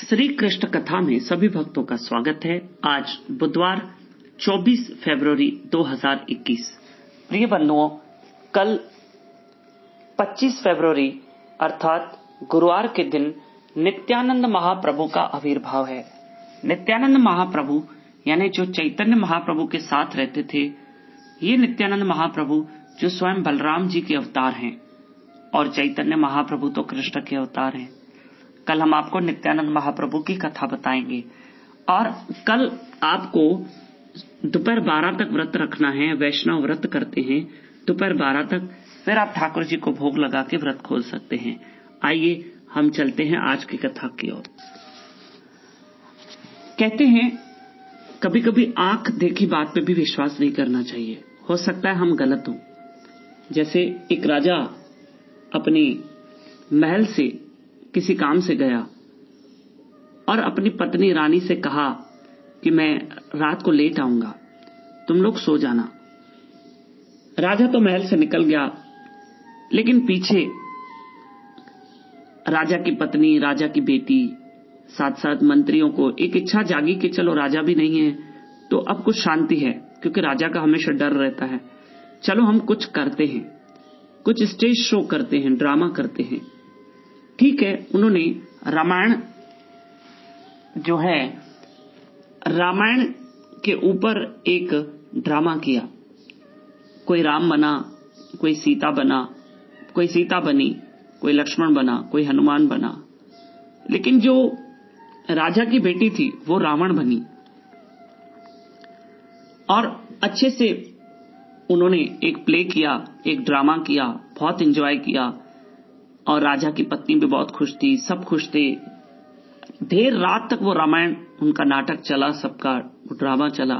श्री कृष्ण कथा में सभी भक्तों का स्वागत है। आज बुधवार 24 फरवरी 2021। प्रिय बंधुओं, कल 25 फरवरी अर्थात गुरुवार के दिन नित्यानंद महाप्रभु का आविर्भाव है। नित्यानंद महाप्रभु यानी जो चैतन्य महाप्रभु के साथ रहते थे, ये नित्यानंद महाप्रभु जो स्वयं बलराम जी के अवतार हैं और चैतन्य महाप्रभु तो कृष्ण के अवतार हैं। कल हम आपको नित्यानंद महाप्रभु की कथा बताएंगे और कल आपको दोपहर 12 तक व्रत रखना है। वैष्णव व्रत करते हैं दोपहर 12 तक, फिर आप ठाकुर जी को भोग लगा के व्रत खोल सकते हैं। आइए हम चलते हैं आज की कथा की ओर। कहते हैं कभी कभी आंख देखी बात पे भी विश्वास नहीं करना चाहिए। हो सकता है हम गलत हों। जैसे एक राजा अपनी महल से किसी काम से गया और अपनी पत्नी रानी से कहा कि मैं रात को लेट आऊंगा, तुम लोग सो जाना। राजा तो महल से निकल गया, लेकिन पीछे राजा की पत्नी, राजा की बेटी, साथ साथ मंत्रियों को एक इच्छा जागी कि चलो राजा भी नहीं है तो अब कुछ शांति है, क्योंकि राजा का हमेशा डर रहता है। चलो हम कुछ करते हैं, कुछ स्टेज शो करते हैं, ड्रामा करते हैं। ठीक है, उन्होंने रामायण जो है, रामायण के ऊपर एक ड्रामा किया। कोई राम बना, कोई सीता बना, कोई सीता बनी, कोई लक्ष्मण बना, कोई हनुमान बना, लेकिन जो राजा की बेटी थी वो रावण बनी। और अच्छे से उन्होंने एक प्ले किया, एक ड्रामा किया, बहुत एंजॉय किया और राजा की पत्नी भी बहुत खुश थी, सब खुश थे। देर रात तक वो रामायण, उनका नाटक चला, सबका ड्रामा चला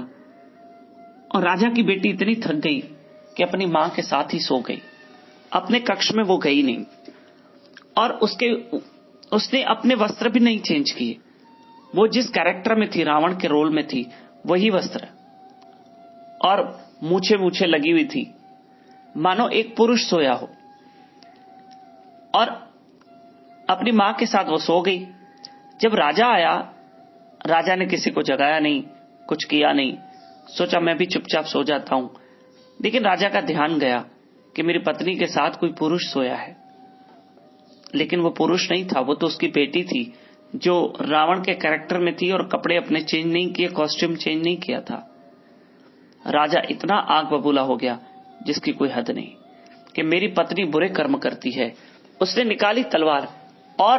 और राजा की बेटी इतनी थक गई कि अपनी मां के साथ ही सो गई। अपने कक्ष में वो गई नहीं और उसने अपने वस्त्र भी नहीं चेंज किए। वो जिस कैरेक्टर में थी, रावण के रोल में थी, वही वस्त्र और मूछे लगी हुई थी, मानो एक पुरुष सोया हो। और अपनी मां के साथ वो सो गई। जब राजा आया, राजा ने किसी को जगाया नहीं, कुछ किया नहीं, सोचा मैं भी चुपचाप सो जाता हूं। लेकिन राजा का ध्यान गया कि मेरी पत्नी के साथ कोई पुरुष सोया है, लेकिन वो पुरुष नहीं था, वो तो उसकी बेटी थी जो रावण के कैरेक्टर में थी और कपड़े अपने चेंज नहीं किए, कॉस्ट्यूम चेंज नहीं किया था। राजा इतना आग बबूला हो गया जिसकी कोई हद नहीं कि मेरी पत्नी बुरे कर्म करती है। उसने निकाली तलवार और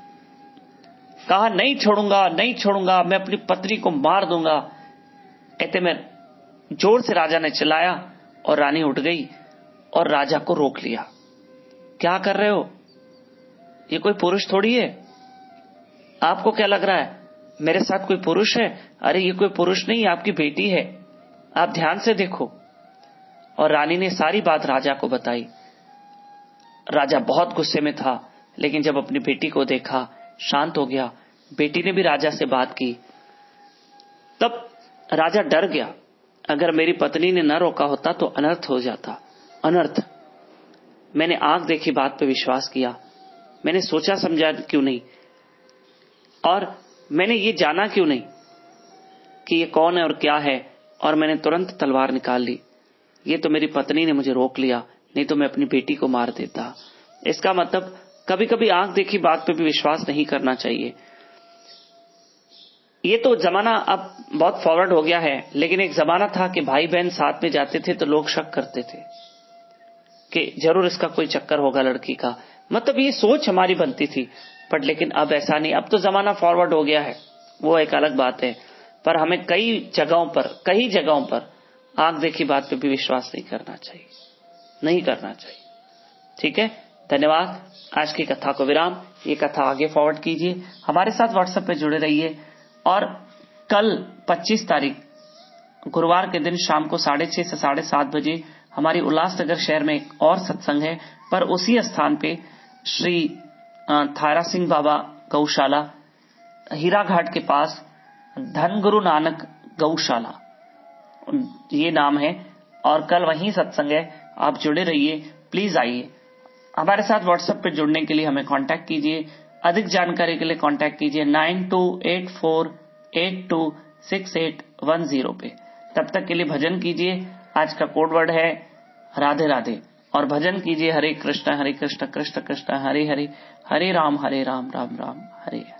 कहा नहीं छोड़ूंगा, मैं अपनी पत्नी को मार दूंगा। कहते में जोर से राजा ने चिल्लाया और रानी उठ गई और राजा को रोक लिया। क्या कर रहे हो? ये कोई पुरुष थोड़ी है। आपको क्या लग रहा है मेरे साथ कोई पुरुष है? अरे ये कोई पुरुष नहीं, आपकी बेटी है, आप ध्यान से देखो। और रानी ने सारी बात राजा को बताई। राजा बहुत गुस्से में था, लेकिन जब अपनी बेटी को देखा शांत हो गया। बेटी ने भी राजा से बात की। तब राजा डर गया, अगर मेरी पत्नी ने न रोका होता तो अनर्थ हो जाता। अनर्थ। मैंने आंख देखी बात पे विश्वास किया, मैंने सोचा समझा क्यों नहीं, और मैंने ये जाना क्यों नहीं कि ये कौन है और क्या है, और मैंने तुरंत तलवार निकाल ली। ये तो मेरी पत्नी ने मुझे रोक लिया, नहीं तो मैं अपनी बेटी को मार देता। इसका मतलब कभी कभी आंख देखी बात पे भी विश्वास नहीं करना चाहिए। ये तो जमाना अब बहुत फॉरवर्ड हो गया है, लेकिन एक जमाना था कि भाई बहन साथ में जाते थे तो लोग शक करते थे कि जरूर इसका कोई चक्कर होगा लड़की का। मतलब ये सोच हमारी बनती थी, पर लेकिन अब ऐसा नहीं। अब तो जमाना फॉरवर्ड हो गया है, वो एक अलग बात है। पर हमें कई जगहों पर आंख देखी बात पे भी विश्वास नहीं करना चाहिए। ठीक है, धन्यवाद। आज की कथा को विराम। ये कथा आगे फॉरवर्ड कीजिए, हमारे साथ व्हाट्सएप पे जुड़े रहिए। और कल 25 तारीख गुरुवार के दिन शाम को 6:30 से 7:30 बजे हमारी उल्लासनगर शहर में एक और सत्संग है, पर उसी स्थान पे श्री थारा सिंह बाबा गौशाला, हीरा घाट के पास, धन गुरु नानक गौशाला ये नाम है। और कल वहीं सत्संग है, आप जुड़े रहिए, प्लीज आइए। हमारे साथ व्हाट्सएप पे जुड़ने के लिए हमें कांटेक्ट कीजिए अधिक जानकारी के लिए कांटेक्ट कीजिए 9284826810 पे। तब तक के लिए भजन कीजिए। आज का कोड वर्ड है राधे राधे, और भजन कीजिए हरे कृष्ण कृष्ण कृष्ण हरे हरे, हरे राम राम राम हरे हरे।